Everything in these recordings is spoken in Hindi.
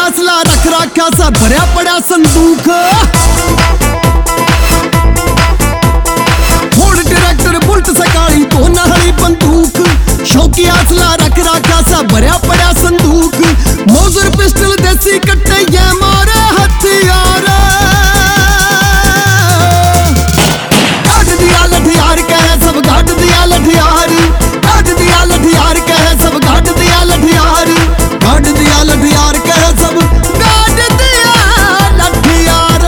असला रख रखा सा भरया पड़ा संदूक। फोर्ड ट्रैक्टर बुलट सकाली तो नहली बंदूक। शौकी असला रख रखा सा भरया पड़ा संदूक। मौजर पिस्टल देसी कट्टे ये मारे हथियार। काट दिया लठियार कहे सब घाट दिया लठियार। काट दिया लठियार कहे सब घाट दिया लठियार। काट दिया लठियार कहे सब घाट दिया लठियार।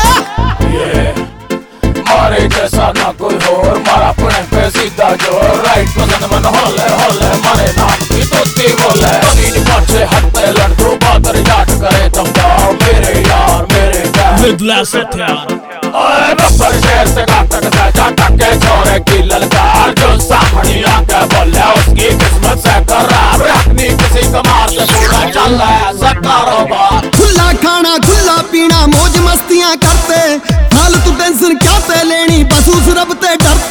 मारे जैसा ना कोई और मारा अपने पे सीधा जोर। राइट पसंद मन होले होले मारे नाम की तोती बोले। कभी पीछे हटते लड़कों बादर जाट करे दमदार मेरे यार मेरे प्यार with less हथियार। ओए बब्बर शेर से घातक सजा टके छोरे की ललकार। जो सामने आके बोले उसकी किस्मत से खराब। रखनी किसी कमार से पूरा चल रहा है ऐसा कारोबार। खुला खाना खुला पीना मौज मस्तियां करते। फालतू टेंशन क्या पे लेनी बस उस रब ते डरते।